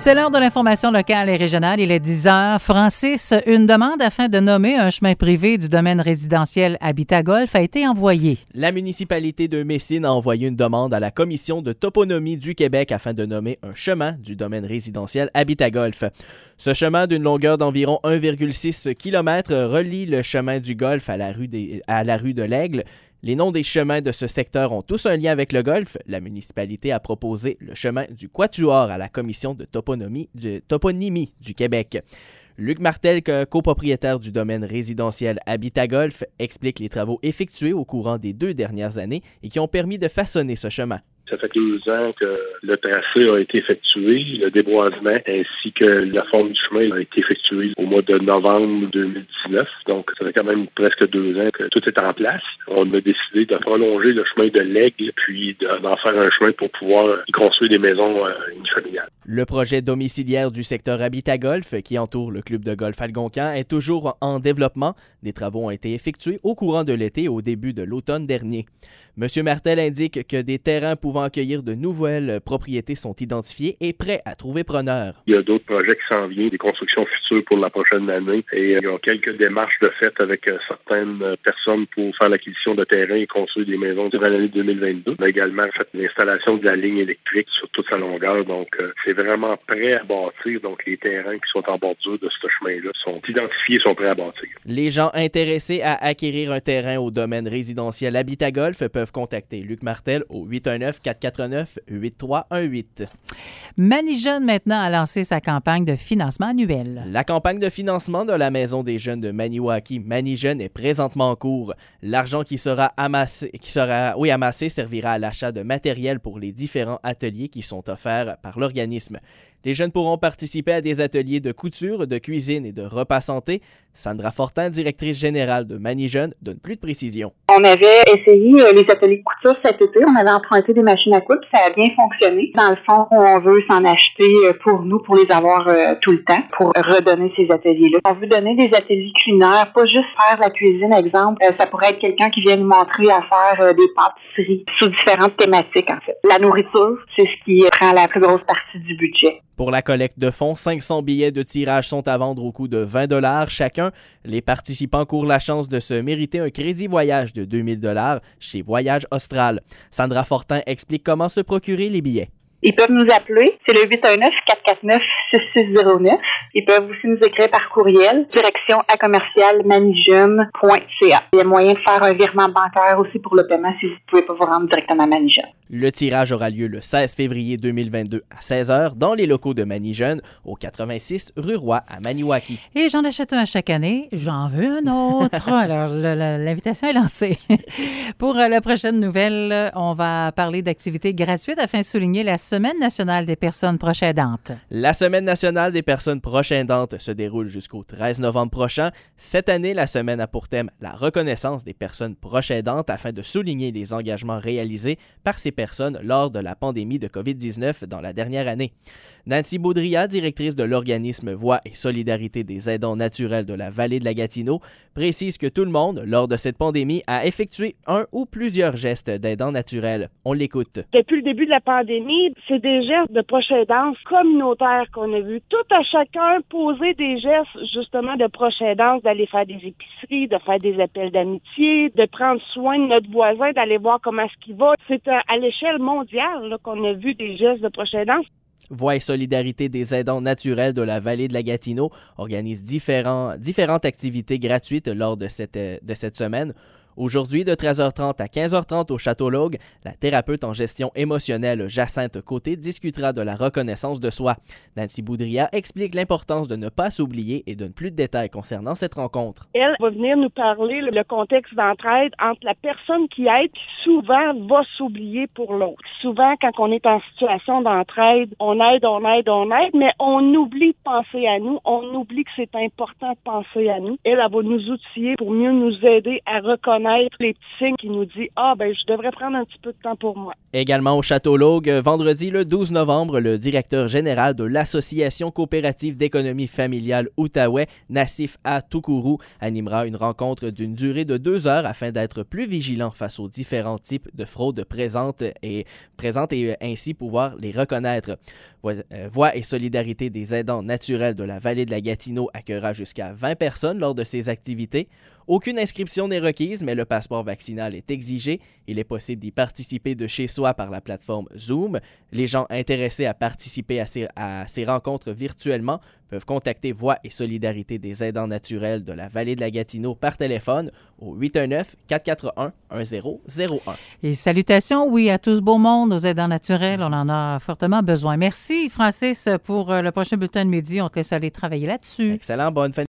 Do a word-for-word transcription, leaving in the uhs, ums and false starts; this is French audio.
C'est l'heure de l'information locale et régionale. Il est dix heures. Francis, une demande afin de nommer un chemin privé du domaine résidentiel Habitat Golf a été envoyée. La municipalité de Messine a envoyé une demande à la Commission de toponymie du Québec afin de nommer un chemin du domaine résidentiel Habitat Golf. Ce chemin d'une longueur d'environ un virgule six kilomètres relie le chemin du Golf à la rue, des, à la rue de l'Aigle. Les noms des chemins de ce secteur ont tous un lien avec le golf. La municipalité a proposé le chemin du Quatuor à la Commission de toponymie, de toponymie du Québec. Luc Martel, copropriétaire du domaine résidentiel Habitat Golf, explique les travaux effectués au courant des deux dernières années et qui ont permis de façonner ce chemin. Ça fait deux ans que le tracé a été effectué, le déboisement ainsi que la forme du chemin a été effectué au mois de novembre deux mille dix-neuf. Donc, ça fait quand même presque deux ans que tout est en place. On a décidé de prolonger le chemin de l'Aigle puis d'en faire un chemin pour pouvoir y construire des maisons euh, unifamiliales. Le projet domiciliaire du secteur Habitat Golf, qui entoure le club de golf Algonquin, est toujours en développement. Des travaux ont été effectués au courant de l'été et au début de l'automne dernier. M. Martel indique que des terrains pouvant accueillir de nouvelles propriétés sont identifiés et prêts à trouver preneur. Il y a d'autres projets qui s'en viennent, des constructions futures pour la prochaine année et il y a quelques démarches de fait avec certaines personnes pour faire l'acquisition de terrains et construire des maisons durant l'année deux mille vingt-deux. On a également fait l'installation de la ligne électrique sur toute sa longueur, donc euh, c'est vraiment prêt à bâtir. Donc les terrains qui sont en bordure de ce chemin-là sont identifiés et sont prêts à bâtir. Les gens intéressés à acquérir un terrain au domaine résidentiel Habitat Golf peuvent contacter Luc Martel au huit un neuf, quatre quatre neuf, huit trois un huit. Manijeune maintenant a lancé sa campagne de financement annuel. La campagne de financement de la Maison des jeunes de Maniwaki, Manijeune, est présentement en cours. L'argent qui sera amassé, qui sera, oui, amassé servira à l'achat de matériel pour les différents ateliers qui sont offerts par l'organisme. Les jeunes pourront participer à des ateliers de couture, de cuisine et de repas santé. Sandra Fortin, directrice générale de Manijeune, donne plus de précisions. On avait essayé les ateliers de couture cet été. On avait emprunté des machines à coudre, ça a bien fonctionné. Dans le fond, on veut s'en acheter pour nous, pour les avoir euh, tout le temps, pour redonner ces ateliers-là. On veut donner des ateliers culinaires, pas juste faire la cuisine, exemple. Euh, ça pourrait être quelqu'un qui vient nous montrer à faire euh, des pâtisseries sous différentes thématiques, en fait. La nourriture, c'est ce qui prend la plus grosse partie du budget. Pour la collecte de fonds, cinq cents billets de tirage sont à vendre au coût de vingt dollars chacun. Les participants courent la chance de se mériter un crédit voyage de deux mille dollars chez Voyage Austral. Sandra Fortin explique comment se procurer les billets. Ils peuvent nous appeler, c'est le huit un neuf, quatre quatre neuf, six six zéro neuf. Ils peuvent aussi nous écrire par courriel, direction à commercial manijeune point c a. Il y a moyen de faire un virement bancaire aussi pour le paiement si vous ne pouvez pas vous rendre directement à Manijeune. Le tirage aura lieu le seize février deux mille vingt-deux à seize heures dans les locaux de Manijeune, au quatre-vingt-six rue Roy à Maniwaki. Et j'en achète un chaque année, j'en veux un autre. Alors, le, le, l'invitation est lancée. Pour euh, la prochaine nouvelle, on va parler d'activités gratuites afin de souligner la Semaine nationale des personnes proches aidantes. La Semaine nationale des personnes proches aidantes se déroule jusqu'au treize novembre prochain. Cette année, la semaine a pour thème la reconnaissance des personnes proches aidantes afin de souligner les engagements réalisés par ces personnes lors de la pandémie de covid dix-neuf dans la dernière année. Nancy Baudria, directrice de l'organisme Voix et Solidarité des aidants naturels de la vallée de la Gatineau, précise que tout le monde, lors de cette pandémie, a effectué un ou plusieurs gestes d'aidants naturels. On l'écoute. Depuis le début de la pandémie, c'est des gestes de proche aidance communautaire qu'on a vu. Tout à chacun poser des gestes, justement, de proche aidance, d'aller faire des épiceries, de faire des appels d'amitié, de prendre soin de notre voisin, d'aller voir comment est-ce qu'il va. C'est à, à l'échelle mondiale là, qu'on a vu des gestes de proche aidance. Voix et Solidarité des aidants naturels de la vallée de la Gatineau organise différents, différentes activités gratuites lors de cette, de cette semaine. Aujourd'hui, de treize heures trente à quinze heures trente au Château Logue, la thérapeute en gestion émotionnelle Jacinthe Côté discutera de la reconnaissance de soi. Nancy Boudria explique l'importance de ne pas s'oublier et donne plus de détails concernant cette rencontre. Elle va venir nous parler le contexte d'entraide entre la personne qui aide qui souvent va s'oublier pour l'autre. Souvent, quand on est en situation d'entraide, on aide, on aide, on aide, mais on oublie de penser à nous, on oublie que c'est important de penser à nous. Elle, elle va nous outiller pour mieux nous aider à reconnaître reconnaître les petits signes qui nous disent « Ah, ben je devrais prendre un petit peu de temps pour moi ». Également au Château Laugue, vendredi le douze novembre, le directeur général de l'Association coopérative d'économie familiale Outaouais, Nassif A. Toukourou, animera une rencontre d'une durée de deux heures afin d'être plus vigilant face aux différents types de fraudes présentes et, présentes et ainsi pouvoir les reconnaître. Voix et solidarité des aidants naturels de la vallée de la Gatineau accueillera jusqu'à vingt personnes lors de ces activités. Aucune inscription n'est requise, mais le passeport vaccinal est exigé. Il est possible d'y participer de chez soi par la plateforme Zoom. Les gens intéressés à participer à ces, à ces rencontres virtuellement peuvent contacter Voix et solidarité des aidants naturels de la vallée de la Gatineau par téléphone au huit un neuf, quatre quatre un, un zéro zéro un. Et salutations, oui, à tout ce beau monde, aux aidants naturels. On en a fortement besoin. Merci, Francis, pour le prochain bulletin de midi. On te laisse aller travailler là-dessus. Excellent. Bonne fin